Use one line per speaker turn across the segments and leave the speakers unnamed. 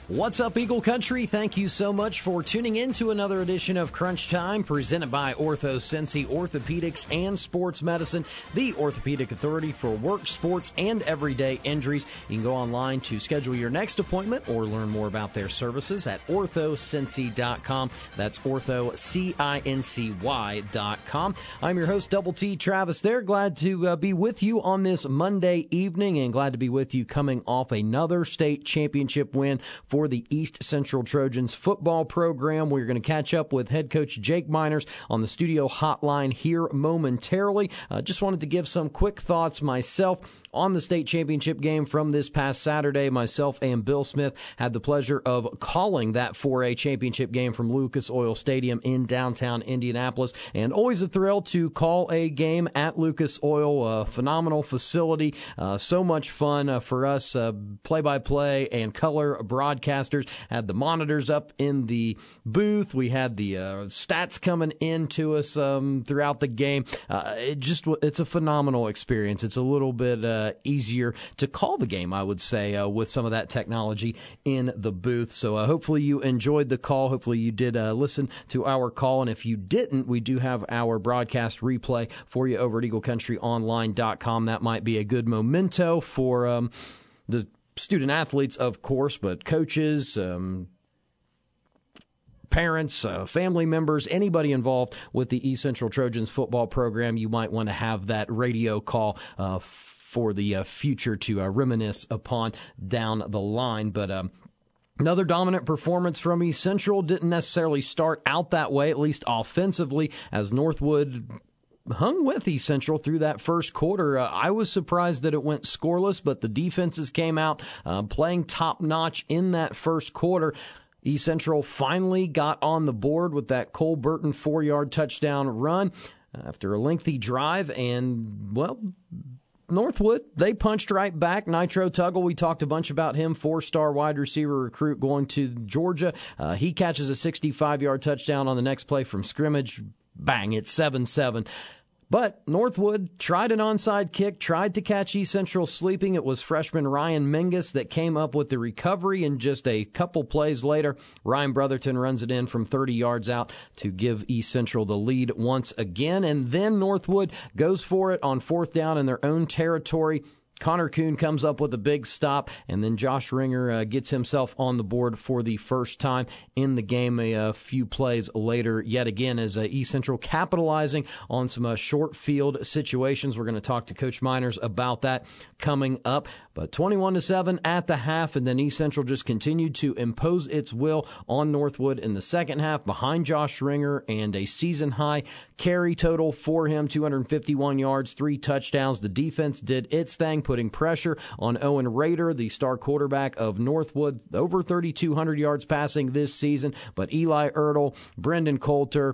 What's up, Eagle Country? Thank you so much for tuning in to another edition of Crunch Time, presented by OrthoSensei Orthopedics and Sports Medicine, the orthopedic authority for work, sports, and everyday injuries. You can go online to schedule your next appointment or learn more about their services at orthosensei.com. That's orthocincy.com. I'm your host, Double T Travis there. Glad to be with you on this Monday evening, and glad to be with you coming off another state championship win for the East Central Trojans football program. We're going to catch up with head coach Jake Meiners on the studio hotline here momentarily. Just wanted to give some quick thoughts myself on the state championship game from this past Saturday. Myself and Bill Smith had the pleasure of calling that 4A championship game from Lucas Oil Stadium in downtown Indianapolis, and always a thrill to call a game at Lucas Oil. A phenomenal facility, so much fun for us play-by-play and color broadcasters. Had the monitors up in the booth. We had the stats coming in to us throughout the game. It's a phenomenal experience. It's a little bit easier to call the game, I would say, with some of that technology in the booth. So hopefully you enjoyed the call. Hopefully you did listen to our call. And if you didn't, we do have our broadcast replay for you over at EagleCountryOnline.com. That might be a good memento for the student athletes, of course, but coaches, parents, family members, anybody involved with the East Central Trojans football program. You might want to have that radio call for the future to reminisce upon down the line. But another dominant performance from East Central. Didn't necessarily start out that way, at least offensively, as Northwood hung with East Central through that first quarter. I was surprised that it went scoreless, but the defenses came out playing top-notch in that first quarter. East Central finally got on the board with that Cole Burton 4-yard touchdown run after a lengthy drive, and, well, Northwood, they punched right back. Nitro Tuggle, we talked a bunch about him, 4-star wide receiver recruit going to Georgia. He catches a 65-yard touchdown on the next play from scrimmage. Bang, it's 7-7. But Northwood tried an onside kick, tried to catch East Central sleeping. It was freshman Ryan Mingus that came up with the recovery, and just a couple plays later, Ryan Brotherton runs it in from 30 yards out to give East Central the lead once again. And then Northwood goes for it on 4th down in their own territory. Connor Kuhn comes up with a big stop, and then Josh Ringer gets himself on the board for the first time in the game a few plays later. Yet again, as East Central capitalizing on some short field situations. We're going to talk to Coach Meiners about that coming up. But 21-7 at the half, and then East Central just continued to impose its will on Northwood in the second half behind Josh Ringer, and a season-high carry total for him, 251 yards, 3 touchdowns. The defense did its thing, putting pressure on Owen Rader, the star quarterback of Northwood, over 3,200 yards passing this season. But Eli Ertl, Brendan Coulter,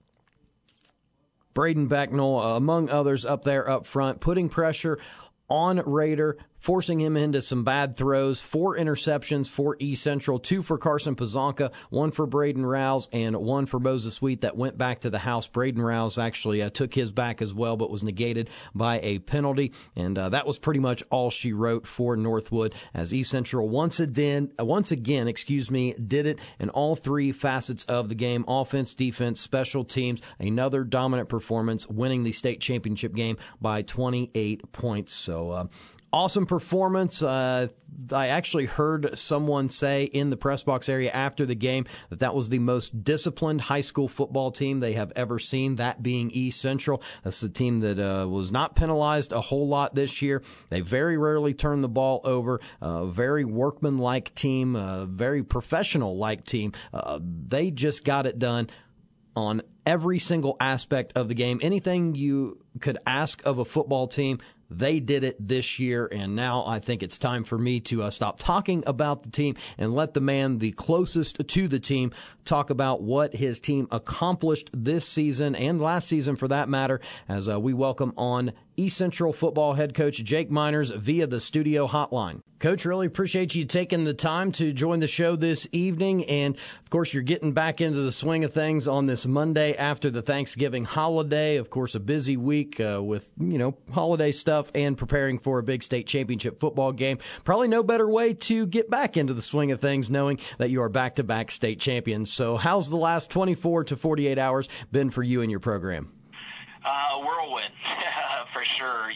Braden Becknell, among others up there up front, putting pressure on Rader, forcing him into some bad throws. 4 interceptions for East Central, 2 for Carson Pazanka, 1 for Braden Rouse, and 1 for Moses Wheat that went back to the house. Braden Rouse actually took his back as well, but was negated by a penalty. And that was pretty much all she wrote for Northwood, as East Central once again, did it in all 3 facets of the game: offense, defense, special teams. Another dominant performance, winning the state championship game by 28 points. So awesome performance. I actually heard someone say in the press box area after the game that was the most disciplined high school football team they have ever seen, that being East Central. That's the team that was not penalized a whole lot this year. They very rarely turn the ball over. Very workmanlike team, very professional-like team. They just got it done on every single aspect of the game. Anything you could ask of a football team, they did it this year, and now I think it's time for me to stop talking about the team and let the man the closest to the team talk about what his team accomplished this season and last season, for that matter, as we welcome on East Central football head coach Jake Miners via the studio hotline. Coach, really appreciate you taking the time to join the show this evening. And, of course, you're getting back into the swing of things on this Monday after the Thanksgiving holiday. Of course, a busy week with, holiday stuff and preparing for a big state championship football game. Probably no better way to get back into the swing of things knowing that you are back-to-back state champions. So how's the last 24 to 48 hours been for you and your program?
Whirlwind, for sure.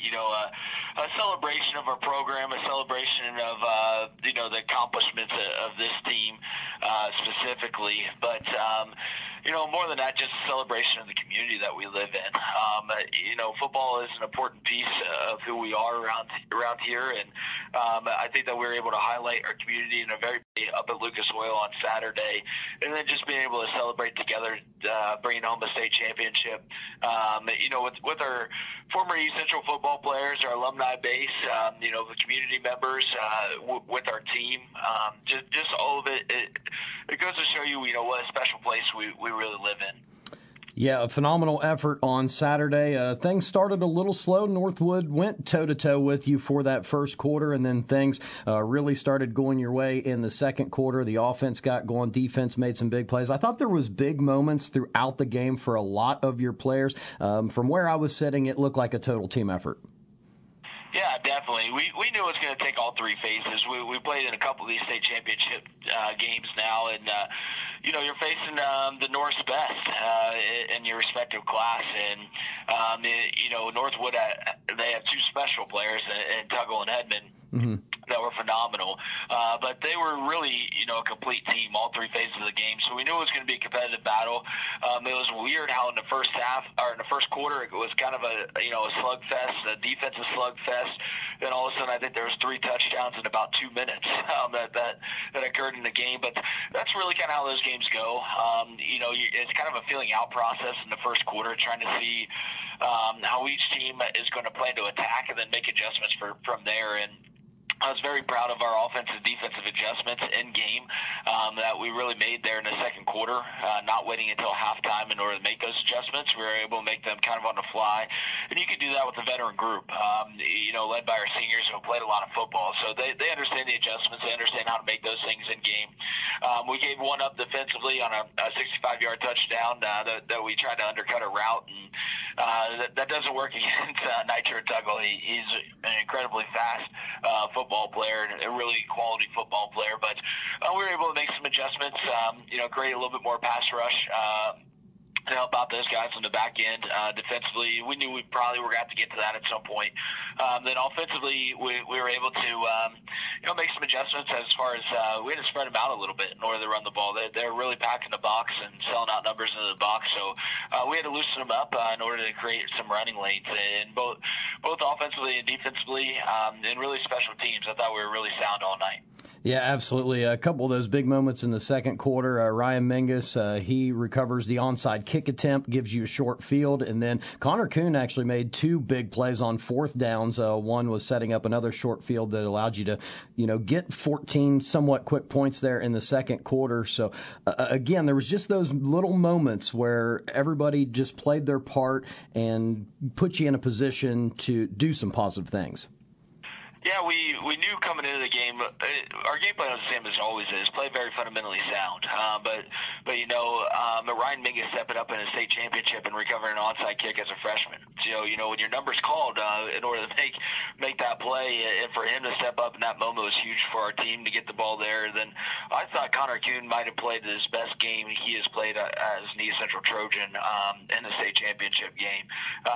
A celebration of our program, a celebration of, the accomplishments of this team specifically. But, more than that, just a celebration of the community that we live in. Football is an important piece of who we are around here. And I think that we're able to highlight our community in a very up at Lucas Oil on Saturday. And then just being able to celebrate together, bringing home a state championship. With our former East Central football players, our alumni base, the community members, with our team, just all of it. It goes to show you, what a special place we really live in.
Yeah, a phenomenal effort on Saturday. Things started a little slow. Northwood went toe-to-toe with you for that first quarter, and then things really started going your way in the second quarter. The offense got going. Defense made some big plays. I thought there was big moments throughout the game for a lot of your players. From where I was sitting, it looked like a total team effort.
Yeah, definitely. We knew it was going to take all three phases. We played in a couple of these state championship games now, and you're facing the North's best in your respective class, and Northwood they have two special players in Tuggle and Hedman. Mm-hmm. That were phenomenal. But they were really, a complete team, all three phases of the game. So we knew it was going to be a competitive battle. It was weird how in the first quarter, it was kind of a slugfest, a defensive slugfest. Then all of a sudden, I think there was 3 touchdowns in about 2 minutes that occurred in the game. But that's really kind of how those games go. It's kind of a feeling out process in the first quarter, trying to see how each team is going to plan to attack and then make adjustments from there. And I was very proud of our offensive and defensive adjustments in game that we really made there in the second quarter, not waiting until halftime in order to make those adjustments. We were able to make them kind of on the fly. And you can do that with a veteran group, led by our seniors who played a lot of football. So they understand the adjustments. They understand how to make those things in game. We gave one up defensively on a 65-yard touchdown that we tried to undercut a route, and that doesn't work against Nitro Tuggle. He's an incredibly fast football player and a really quality football player, but we were able to make some adjustments, create a little bit more pass rush to help out those guys on the back end. Defensively, we knew we probably were going to have to get to that at some point. Then offensively, we were able to, make some adjustments as far as we had to spread them out a little bit in order to run the ball. They're really packing the box and selling out numbers into the box, so we had to loosen them up in order to create some running lanes. And both offensively and defensively, and really special teams, I thought we were really sound all night.
Yeah, absolutely. A couple of those big moments in the second quarter. Ryan Mingus, he recovers the onside kick attempt, gives you a short field, and then Connor Kuhn actually made 2 big plays on fourth downs. One was setting up another short field that allowed you to, get 14 somewhat quick points there in the second quarter. So, again, there was just those little moments where everybody just played their part and put you in a position to do some positive things.
Yeah, we knew coming into the game, our game plan was the same as it always is, play very fundamentally sound. But Ryan Mingus stepping up in a state championship and recovering an onside kick as a freshman. So, when your number's called in order to make that play, and for him to step up in that moment was huge for our team to get the ball there. Then I thought Connor Kuhn might have played his best game he has played as an East Central Trojan in the state championship game.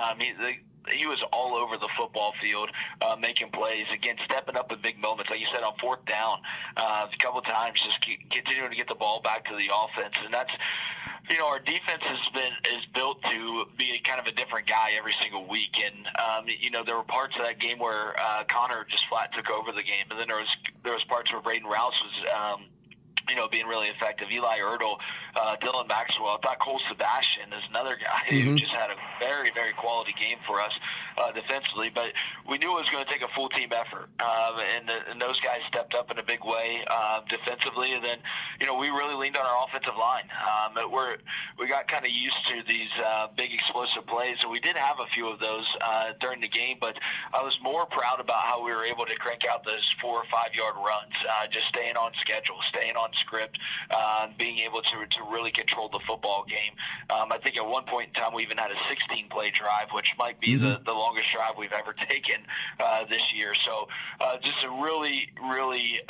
He was all over the football field, making plays, again, stepping up in big moments. Like you said, on fourth down, a couple of times, just continuing to get the ball back to the offense. And that's, our defense is built to be kind of a different guy every single week. And, there were parts of that game where Connor just flat took over the game. And then there was parts where Braden Rouse was being really effective. Eli Erdl, Dylan Maxwell. I thought Cole Sebastian is another guy who just had a very, very quality game for us. defensively. But we knew it was going to take a full team effort, and those guys stepped up in a big way defensively. And then, we really leaned on our offensive line. We got kind of used to these big explosive plays, and we did have a few of those during the game. But I was more proud about how we were able to crank out those 4 or 5 yard runs, just staying on schedule, staying on script, being able to really control the football game. I think at one point in time we even had a 16-play drive, which might be the longest drive we've ever taken this year. So just a really, really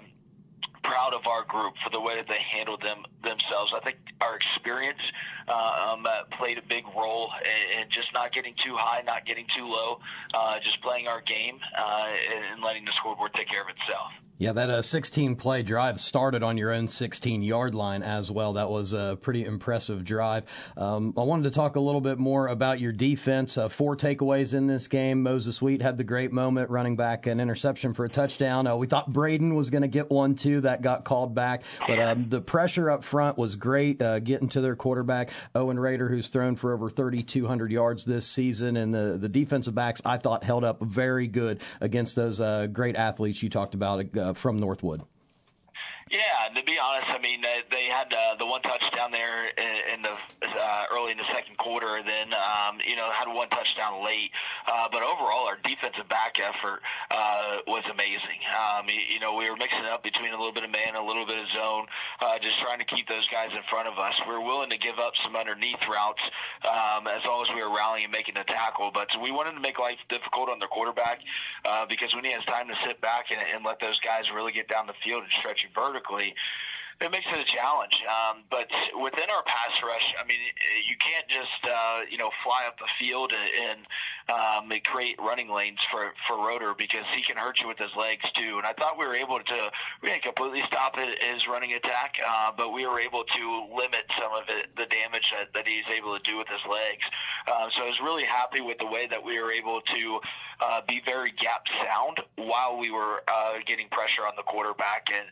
proud of our group for the way that they handled themselves. I think our experience played a big role in just not getting too high, not getting too low, just playing our game and letting the scoreboard take care of itself.
Yeah, that 16-play drive started on your own 16-yard line as well. That was a pretty impressive drive. I wanted to talk a little bit more about your defense. 4 takeaways in this game. Moses Wheat had the great moment, running back an interception for a touchdown. We thought Braden was going to get one, too. That got called back. But the pressure up front was great, getting to their quarterback, Owen Rader, who's thrown for over 3,200 yards this season. And the defensive backs, I thought, held up very good against those great athletes you talked about from Northwood.
Yeah, to be honest, I mean, they had the one touchdown there in the early in the second quarter, then had one touchdown late. But overall, our defensive back effort was amazing. We were mixing it up between a little bit of man, a little bit of zone, just trying to keep those guys in front of us. We were willing to give up some underneath routes as long as we were rallying and making a tackle. But we wanted to make life difficult on their quarterback because when he has time to sit back and let those guys really get down the field and stretch it vertically, it makes it a challenge. But within our pass rush, I mean, you can't just, fly up the field and create running lanes for Roeder because he can hurt you with his legs too. And I thought we didn't completely stop his running attack, but we were able to limit some of the damage that he's able to do with his legs. So I was really happy with the way that we were able to be very gap sound while we were getting pressure on the quarterback. And,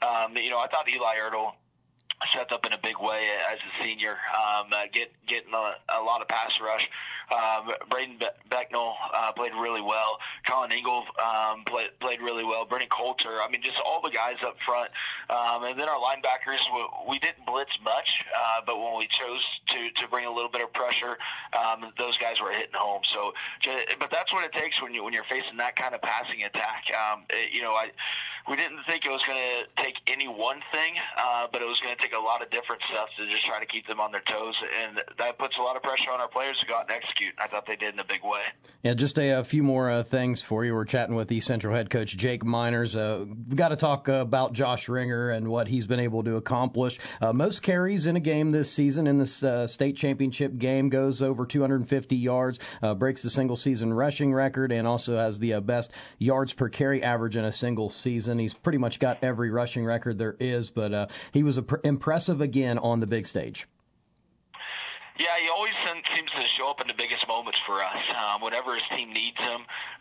I thought Eli Ertl stepped up in a big way as a senior, getting a lot of pass rush. Braden Becknell played really well. Colin Ingle played really well. Brennan Coulter. I mean, just all the guys up front. And then our linebackers, we didn't blitz much, but when we chose to bring a little bit of pressure, those guys were hitting home. So, but that's what it takes when you're facing that kind of passing attack. We didn't think it was going to take any one thing, but it was going to take a lot of different stuff to just try to keep them on their toes, and that puts a lot of pressure on our players to go out and execute. I thought they did in a big way.
Yeah, just a few more things for you. We're chatting with East Central head coach Jake Miners. We've got to talk about Josh Ringer and what he's been able to accomplish. Most carries in a game this season in this state championship game, goes over 250 yards, breaks the single-season rushing record, and also has the best yards per carry average in a single season. He's pretty much got every rushing record there is, but he was impressive again on the big stage.
Yeah, he always seems to show up in the biggest moments for us. Whenever his team needs him,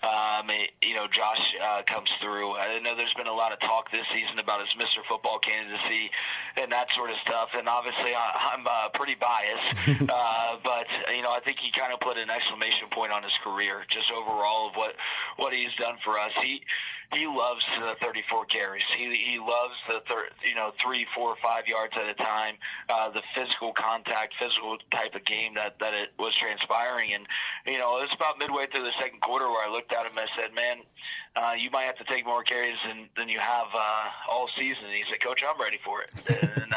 Josh comes through. I know there's been a lot of talk this season about his Mr. Football candidacy and that sort of stuff, and obviously I'm pretty biased, but I think he kind of put an exclamation point on his career, just overall of what he's done for us. He loves the 34 carries. He loves the 3, 4, 5 yards at a time. The physical contact, physical type of game that it was transpiring. And it was about midway through the second quarter where I looked at him and I said, "Man, you might have to take more carries than you have all season." And he said, "Coach, I'm ready for it." And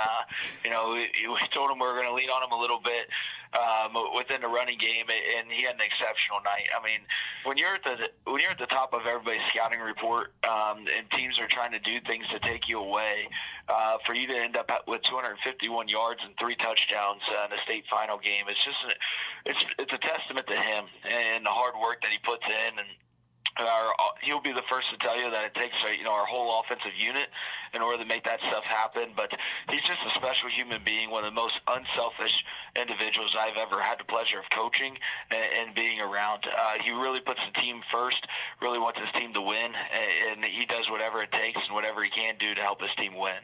we told him we were going to lean on him a little bit within the running game, and he had an exceptional night. I mean, when you're at the top of everybody's scouting report, and teams are trying to do things to take you away, for you to end up with 251 yards and 3 touchdowns in a state final game, it's a testament to him and the hard work that he puts in. And he'll be the first to tell you that it takes our whole offensive unit in order to make that stuff happen. But he's just a special human being, one of the most unselfish individuals I've ever had the pleasure of coaching and being around. He really puts the team first, really wants his team to win, and he does whatever it takes and whatever he can do to help his team win.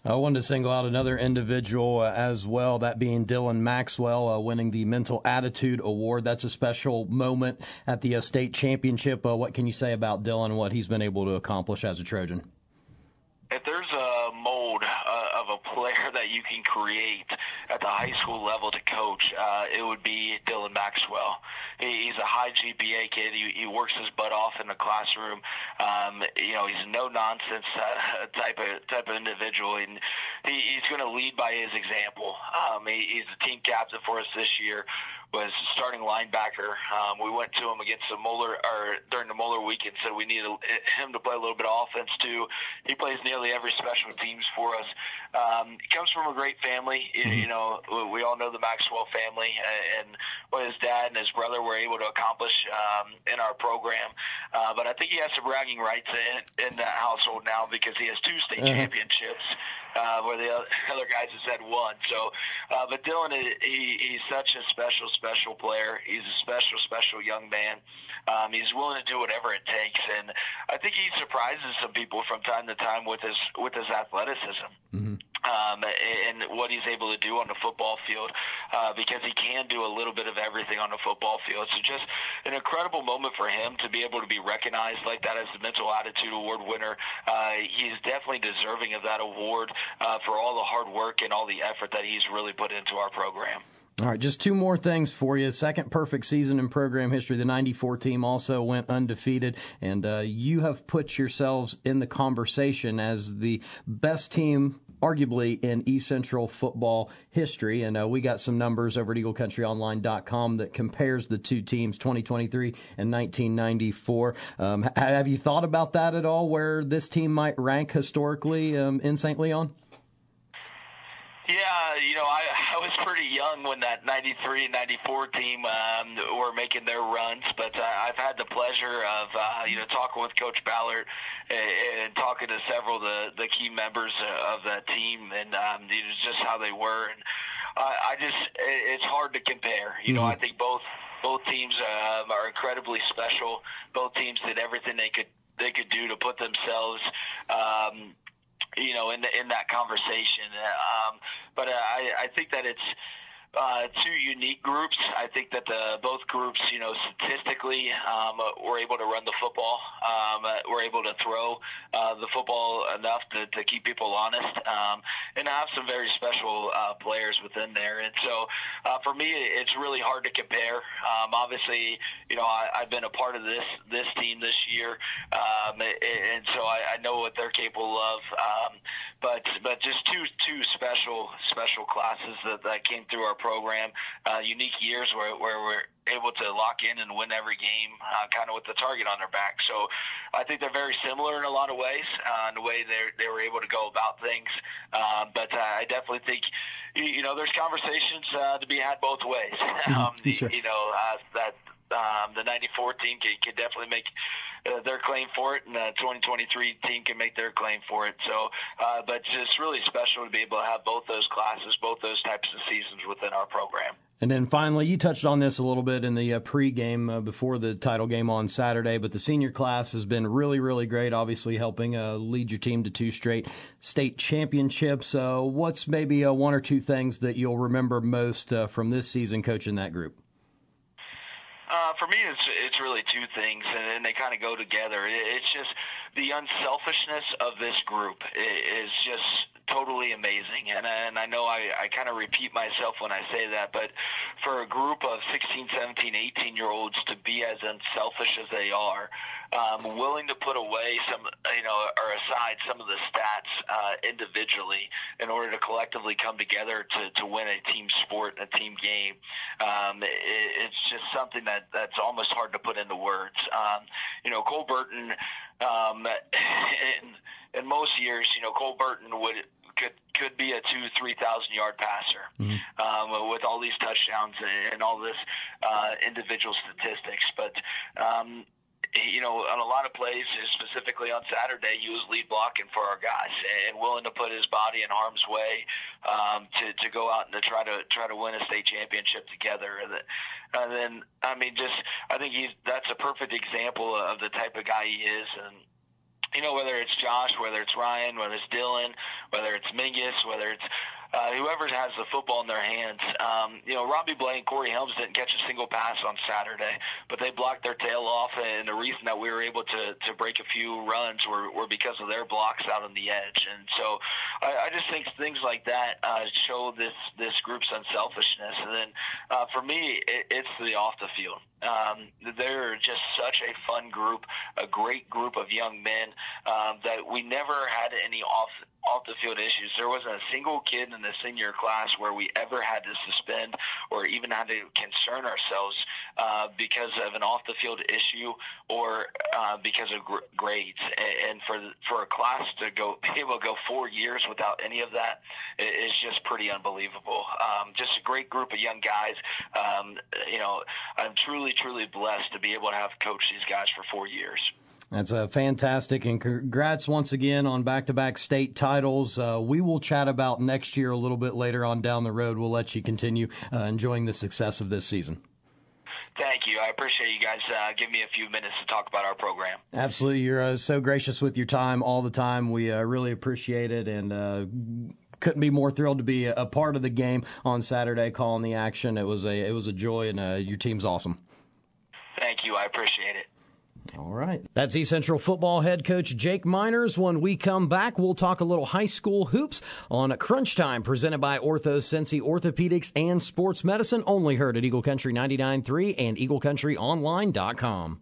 I wanted to single out another individual as well, that being Dylan Maxwell, winning the Mental Attitude Award. That's a special moment at the state championship. What can you say about Dylan and what he's been able to accomplish as a Trojan?
If there's a mold of a player that you can create at the high school level to coach, it would be Dylan Maxwell. He's a high GPA kid. He works his butt off in the classroom. He's a no-nonsense type of individual, and he's going to lead by his example. He's the team captain for us this year. Was starting linebacker. We went to him against the Moeller, or during the Moeller week, and said we needed him to play a little bit of offense too. He plays nearly every special teams for us. He comes from a great family. We all know the Maxwell family and what his dad and his brother were able to accomplish in our program. But I think he has some bragging rights in that household now because he has 2 state championships. Where the other guys has had 1. So, but Dylan, he's such a special player. He's a special young man. He's willing to do whatever it takes, and I think he surprises some people from time to time with his athleticism. Mm-hmm. And what he's able to do on the football field, because he can do a little bit of everything on the football field. So just an incredible moment for him to be able to be recognized like that as the Mental Attitude Award winner. He's definitely deserving of that award for all the hard work and all the effort that he's really put into our program.
All right, just 2 more things for you. Second perfect season in program history. The 94 team also went undefeated, and you have put yourselves in the conversation as the best team arguably in East Central football history. And we got some numbers over at EagleCountryOnline.com that compares the 2 teams, 2023 and 1994. Have you thought about that at all, where this team might rank historically in St. Leon?
Yeah, I was pretty young when that 93 and 94 team were making their runs, but I've had the pleasure of, talking with Coach Ballard and talking to several of the key members of that team and just how they were. And it's hard to compare. I think both teams are incredibly special. Both teams did everything they could do to put themselves in that conversation. But I think that it's 2 unique groups. I think that both groups, statistically, were able to run the football, were able to throw the football enough to keep people honest, and have some very special players within there. And so, for me, it's really hard to compare. Obviously, I've been a part of this team this year, and so I know what they're capable of. But just two special classes that came through our program, unique years where we're able to lock in and win every game, kind of with the target on their back. So I think they're very similar in a lot of ways, in the way they were able to go about things. But I definitely think, there's conversations to be had both ways.
Sure.
That the 94 team can definitely make their claim for it, and the 2023 team can make their claim for it. So, but it's really special to be able to have both those classes, both those types of seasons within our program.
And then finally, you touched on this a little bit in the pregame before the title game on Saturday, but the senior class has been really, really great, obviously helping lead your team to 2 straight state championships. What's maybe 1 or 2 things that you'll remember most from this season coaching that group?
For me, it's really 2 things, and they kind of go together. It's just the unselfishness of this group is just totally amazing. And I know I kind of repeat myself when I say that, but for a group of 16, 17, 18-year-olds to be as unselfish as they are, willing to put away or aside some of the stats individually in order to collectively come together to win a team sport, a team game. It's just something that's almost hard to put into words. Cole Burton, in most years, Cole Burton could be a 2,000-3,000 yard passer, with all these touchdowns and all this individual statistics. But on a lot of plays, specifically on Saturday, he was lead blocking for our guys and willing to put his body in harm's way to go out and to try to win a state championship together. And then, I think that's a perfect example of the type of guy he is. And whether it's Josh, whether it's Ryan, whether it's Dylan, whether it's Mingus, whether it's whoever has the football in their hands. Robbie Blaine, Corey Helms didn't catch a single pass on Saturday, but they blocked their tail off, and the reason that we were able to break a few runs were because of their blocks out on the edge. And so I just think things like that show this group's unselfishness. And then for me, it's the off the field. They're just such a fun group, a great group of young men that we never had any off the field issues. There wasn't a single kid in the senior class where we ever had to suspend or even had to concern ourselves because of an off the field issue or because of grades. And for a class to be able to go 4 years without any of that is just pretty unbelievable. Just a great group of young guys. I'm truly blessed to be able to have coached these guys for 4 years.
That's fantastic, and congrats once again on back-to-back state titles. We will chat about next year a little bit later on down the road. We'll let you continue enjoying the success of this season.
Thank you. I appreciate you guys giving me a few minutes to talk about our program.
Absolutely. You're so gracious with your time all the time. We really appreciate it, and couldn't be more thrilled to be a part of the game on Saturday, calling the action. It was a joy, and your team's awesome.
Thank you. I appreciate it.
All right. That's East Central football head coach Jake Miners. When we come back, we'll talk a little high school hoops on Crunch Time, presented by OrthoCincy Orthopedics and Sports Medicine, only heard at Eagle Country 99.3 and EagleCountryOnline.com.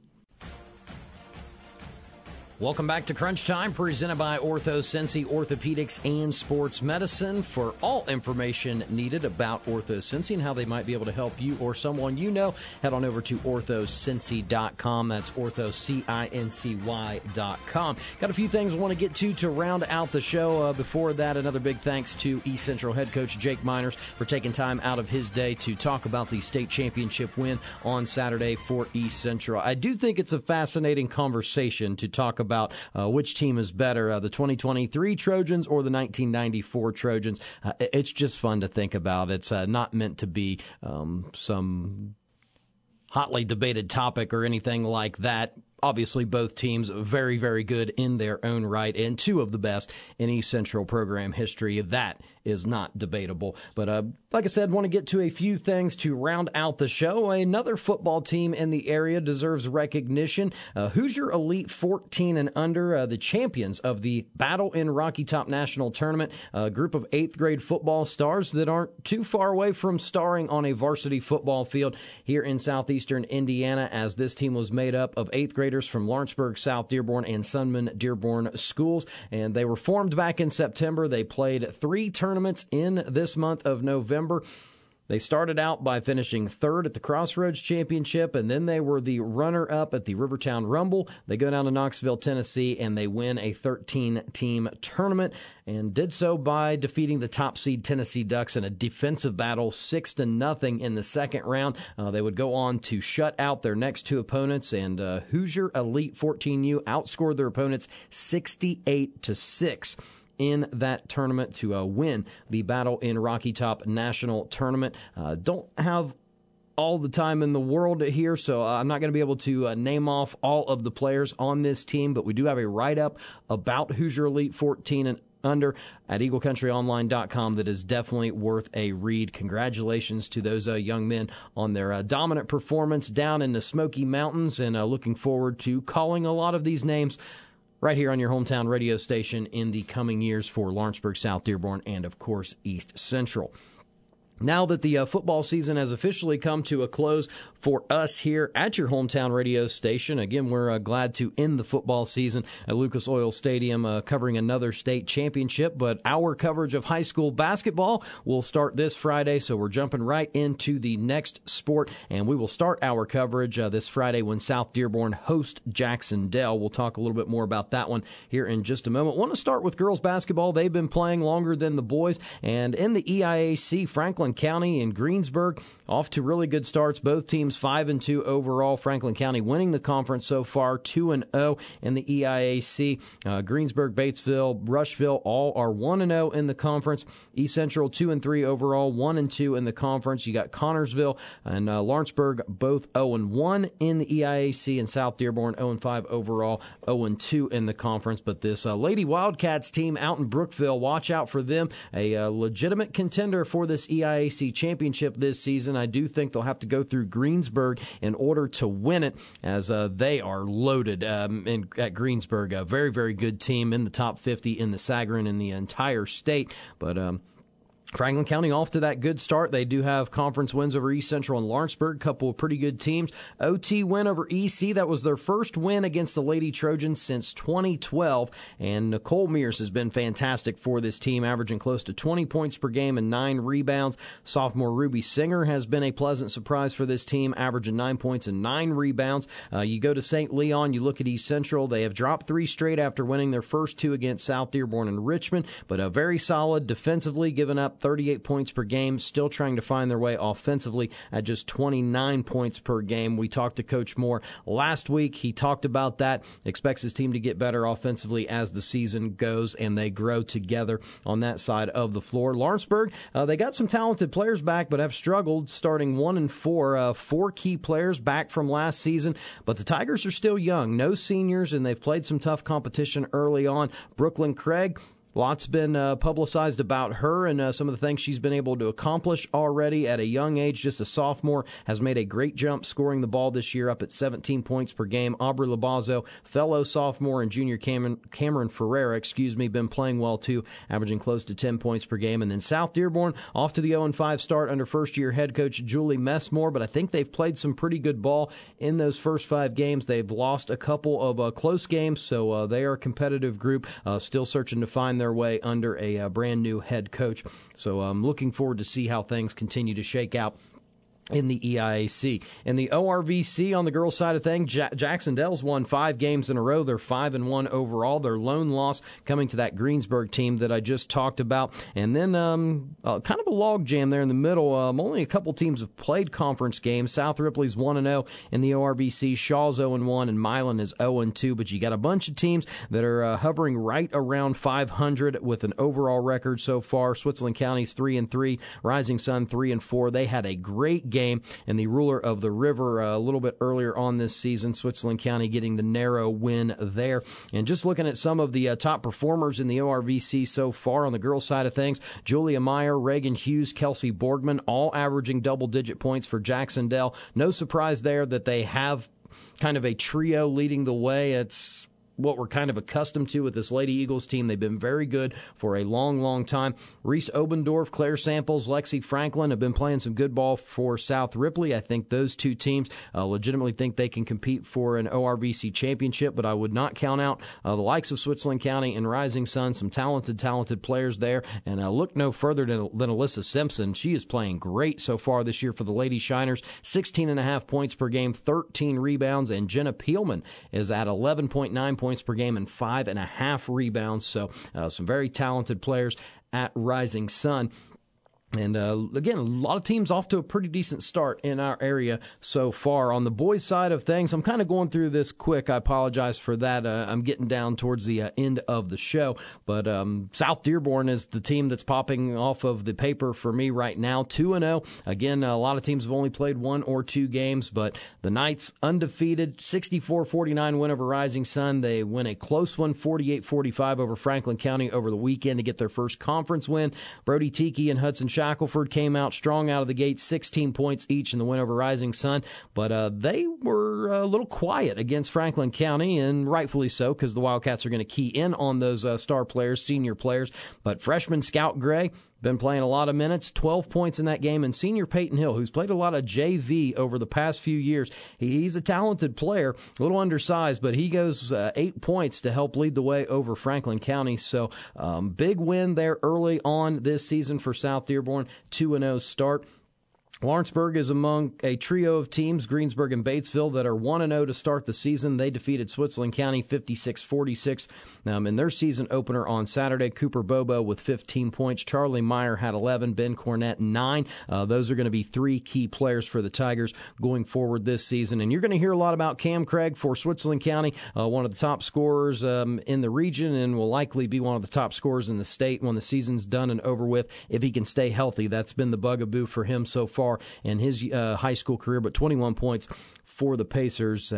Welcome back to Crunch Time, presented by OrthoCincy Orthopedics and Sports Medicine. For all information needed about OrthoCincy and how they might be able to help you or someone you know, head on over to orthocincy.com. That's orthocincy.com. Got a few things I want to get to round out the show. Before that, another big thanks to East Central head coach Jake Miners for taking time out of his day to talk about the state championship win on Saturday for East Central. I do think it's a fascinating conversation to talk about which team is better, the 2023 Trojans or the 1994 Trojans. It's just fun to think about. It's not meant to be some hotly debated topic or anything like that. Obviously, both teams very, very good in their own right, and two of the best in East Central program history. That is not debatable. But like I said, want to get to a few things to round out the show. Another football team in the area deserves recognition. Hoosier Elite 14 and under, the champions of the Battle in Rocky Top National Tournament, a group of 8th grade football stars that aren't too far away from starring on a varsity football field here in southeastern Indiana, as this team was made up of 8th graders from Lawrenceburg, South Dearborn, and Sunman Dearborn schools. And they were formed back in September. They played 3 tournaments in this month of November. They started out by finishing 3rd at the Crossroads Championship, and then they were the runner-up at the Rivertown Rumble. They go down to Knoxville, Tennessee, and they win a 13-team tournament, and did so by defeating the top seed Tennessee Ducks in a defensive battle 6-0 in the second round. They would go on to shut out their next 2 opponents, and Hoosier Elite 14U outscored their opponents 68-6. In that tournament to win the Battle in Rocky Top National Tournament. Don't have all the time in the world here, so I'm not going to be able to name off all of the players on this team, but we do have a write-up about Hoosier Elite 14 and under at EagleCountryOnline.com that is definitely worth a read. Congratulations to those young men on their dominant performance down in the Smoky Mountains, and looking forward to calling a lot of these names right here on your hometown radio station in the coming years for Lawrenceburg, South Dearborn, and, of course, East Central. Now that the football season has officially come to a close for us here at your hometown radio station, again, we're glad to end the football season at Lucas Oil Stadium covering another state championship. But our coverage of high school basketball will start this Friday, so we're jumping right into the next sport. And we will start our coverage this Friday when South Dearborn host Jackson-Dale. We'll talk a little bit more about that one here in just a moment. I want to start with girls basketball. They've been playing longer than the boys. And in the EIAC, Franklin Franklin County and Greensburg off to really good starts. Both teams 5-2 overall. Franklin County winning the conference so far, 2-0 in the EIAC. Greensburg, Batesville, Rushville all are 1-0 in the conference. East Central 2-3 overall, 1-2 in the conference. You got Connorsville and Lawrenceburg both 0-1 in the EIAC, and South Dearborn 0-5 overall, 0-2 in the conference. But this Lady Wildcats team out in Brookville, watch out for them. A legitimate contender for this EIAC championship this season. I do think they'll have to go through Greensburg in order to win it, as they are loaded at Greensburg. A very, very good team in the top 50 in the Sagarin in the entire state. But Franklin County off to that good start. They do have conference wins over East Central and Lawrenceburg, a couple of pretty good teams. OT win over EC. That was their first win against the Lady Trojans since 2012. And Nicole Mears has been fantastic for this team, averaging close to 20 points per game and 9 rebounds. Sophomore Ruby Singer has been a pleasant surprise for this team, averaging 9 points and 9 rebounds. You go to St. Leon, you look at East Central. They have dropped 3 straight after winning their first 2 against South Dearborn and Richmond, but very solid defensively, giving up 38 points per game, still trying to find their way offensively at just 29 points per game. We talked to Coach Moore last week. He talked about that, expects his team to get better offensively as the season goes, and they grow together on that side of the floor. Lawrenceburg, they got some talented players back, but have struggled starting 1-4. 4 key players back from last season, but the Tigers are still young. No seniors, and they've played some tough competition early on. Brooklyn Craig, lots been publicized about her and some of the things she's been able to accomplish already at a young age. Just a sophomore, has made a great jump scoring the ball this year, up at 17 points per game. Aubrey Labazo, fellow sophomore, and junior Cameron Ferreira, been playing well too, averaging close to 10 points per game. And then South Dearborn off to the 0-5 start under first-year head coach Julie Messmore, but I think they've played some pretty good ball in those first 5 games. They've lost a couple of close games, so they are a competitive group, still searching to find their way under a brand new head coach. So I'm looking forward to see how things continue to shake out in the EIAC. In the ORVC, on the girls' side of things, Jacksonville's won 5 games in a row. They're 5-1 overall. Their lone loss coming to that Greensburg team that I just talked about. And then kind of a log jam there in the middle. Only a couple teams have played conference games. South Ripley's 1-0 in the ORVC. Shaw's 0-1, and Milan is 0-2. But you got a bunch of teams that are hovering right around 500 with an overall record so far. Switzerland County's 3-3. Rising Sun 3-4. They had a great game and the ruler of the river a little bit earlier on this season. Switzerland County getting the narrow win there. And just looking at some of the top performers in the ORVC so far on the girls' side of things, Julia Meyer, Reagan Hughes, Kelsey Borgman, all averaging double-digit points for Jacksonville. No surprise there that they have kind of a trio leading the way. It's what we're kind of accustomed to with this Lady Eagles team. They've been very good for a long, long time. Reese Obendorf, Claire Samples, Lexi Franklin have been playing some good ball for South Ripley. I think those two teams legitimately think they can compete for an ORVC championship, but I would not count out the likes of Switzerland County and Rising Sun. Some talented players there. And look no further than Alyssa Simpson. She is playing great so far this year for the Lady Shiners. 16.5 points per game, 13 rebounds, and Jenna Peelman is at 11.9 points per game and 5.5 rebounds. So some very talented players at Rising Sun. And again, a lot of teams off to a pretty decent start in our area so far. On the boys' side of things, I'm kind of going through this quick. I apologize for that. I'm getting down towards the end of the show. But South Dearborn is the team that's popping off of the paper for me right now, 2-0. Again, a lot of teams have only played 1 or 2 games, but the Knights undefeated, 64-49 win over Rising Sun. They win a close one, 48-45 over Franklin County over the weekend to get their first conference win. Brody Tiki and Hudson Shackelford came out strong out of the gate, 16 points each in the win over Rising Sun, but they were a little quiet against Franklin County, and rightfully so, because the Wildcats are going to key in on those star players, senior players. But freshman Scout Gray been playing a lot of minutes, 12 points in that game, and senior Peyton Hill, who's played a lot of JV over the past few years. He's a talented player, a little undersized, but he goes 8 points to help lead the way over Franklin County. So big win there early on this season for South Dearborn, 2-0 start. Lawrenceburg is among a trio of teams, Greensburg and Batesville, that are 1-0 to start the season. They defeated Switzerland County 56-46 in their season opener on Saturday. Cooper Bobo with 15 points. Charlie Meyer had 11. Ben Cornett, 9. Those are going to be 3 key players for the Tigers going forward this season. And you're going to hear a lot about Cam Craig for Switzerland County, one of the top scorers in the region, and will likely be one of the top scorers in the state when the season's done and over with, if he can stay healthy. That's been the bugaboo for him so far in his high school career, but 21 points for the Pacers.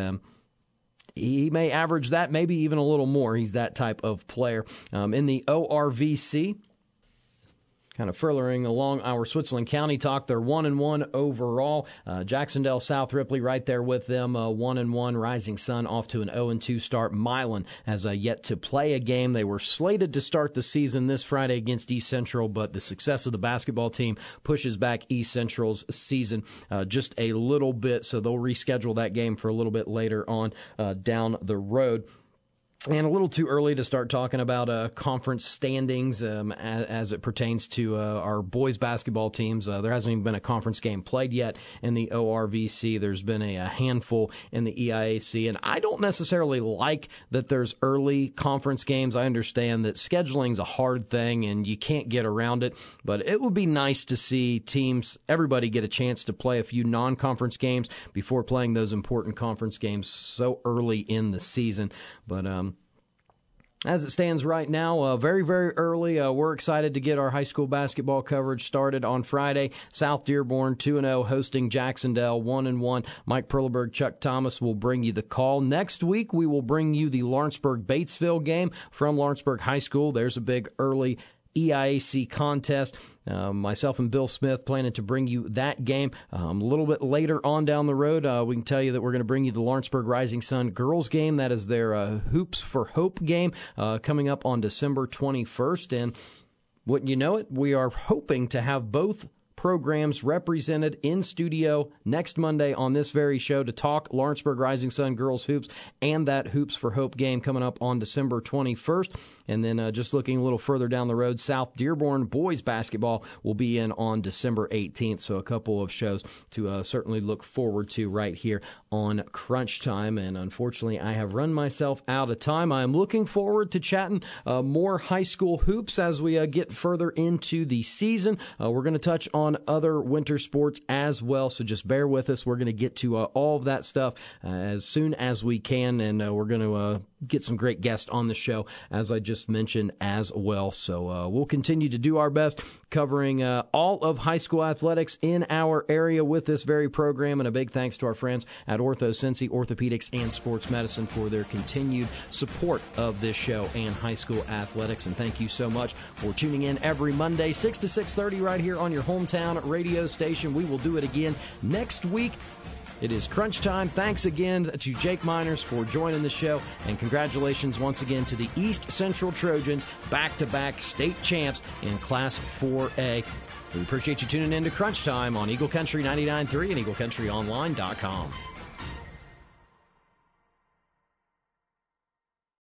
He may average that, maybe even a little more. He's that type of player. In the ORVC, kind of furthering along our Switzerland County talk, they're 1-1 overall. Jacksonville South Ripley right there with them, 1-1. Rising Sun off to an 0-2 start. Milan has yet to play a game. They were slated to start the season this Friday against East Central, but the success of the basketball team pushes back East Central's season just a little bit, so they'll reschedule that game for a little bit later on down the road. And a little too early to start talking about conference standings as it pertains to our boys basketball teams. There hasn't even been a conference game played yet in the ORVC. There's been a handful in the EIAC, and I don't necessarily like that there's early conference games. I understand that scheduling's a hard thing and you can't get around it, but it would be nice to see teams, everybody get a chance to play a few non-conference games before playing those important conference games so early in the season. But as it stands right now, very, very early, we're excited to get our high school basketball coverage started on Friday. South Dearborn 2-0 hosting Jacksonville 1-1. Mike Perleberg, Chuck Thomas will bring you the call. Next week, we will bring you the Lawrenceburg-Batesville game from Lawrenceburg High School. There's a big early EIAC contest. Myself and Bill Smith planning to bring you that game a little bit later on down the road. We can tell you that we're going to bring you the Lawrenceburg Rising Sun girls game. That is their Hoops for Hope game coming up on December 21st. And wouldn't you know it, we are hoping to have both programs represented in studio next Monday on this very show to talk Lawrenceburg Rising Sun girls hoops and that Hoops for Hope game coming up on December 21st. And then just looking a little further down the road, South Dearborn boys basketball will be in on December 18th. So a couple of shows to certainly look forward to right here on Crunch Time. And unfortunately, I have run myself out of time. I am looking forward to chatting more high school hoops as we get further into the season. We're going to touch on other winter sports as well. So just bear with us. We're going to get to all of that stuff as soon as we can. And we're going to get some great guests on the show, as I just mentioned as well. So we'll continue to do our best covering all of high school athletics in our area with this very program. And a big thanks to our friends at OrthoCincy Orthopedics and Sports Medicine for their continued support of this show and high school athletics. And thank you so much for tuning in every Monday, 6 to 6:30 right here on your hometown radio station. We will do it again next week. It is Crunch Time. Thanks again to Jake Miners for joining the show, and congratulations once again to the East Central Trojans, back-to-back state champs in Class 4A. We appreciate you tuning in to Crunch Time on Eagle Country 99.3 and EagleCountryOnline.com.